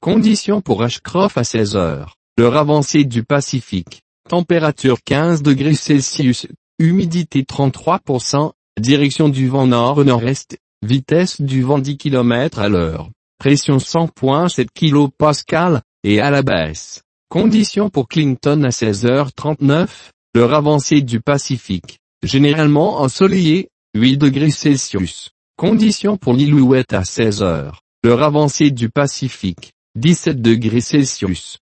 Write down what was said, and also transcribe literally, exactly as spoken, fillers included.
Conditions pour Ashcroft à seize heures. L'heure avancée du Pacifique. Température quinze degrés Celsius. Humidité trente-trois pour cent. Direction du vent nord-nord-est. Vitesse du vent dix kilomètres à l'heure. Pression cent virgule sept kilopascales, et à la baisse. Conditions pour Clinton à seize heures trente-neuf. L'heure avancée du Pacifique. Généralement ensoleillé. huit degrés Celsius. Conditions pour l'Illouette à seize heures. L'heure avancée du Pacifique. dix-sept degrés Celsius.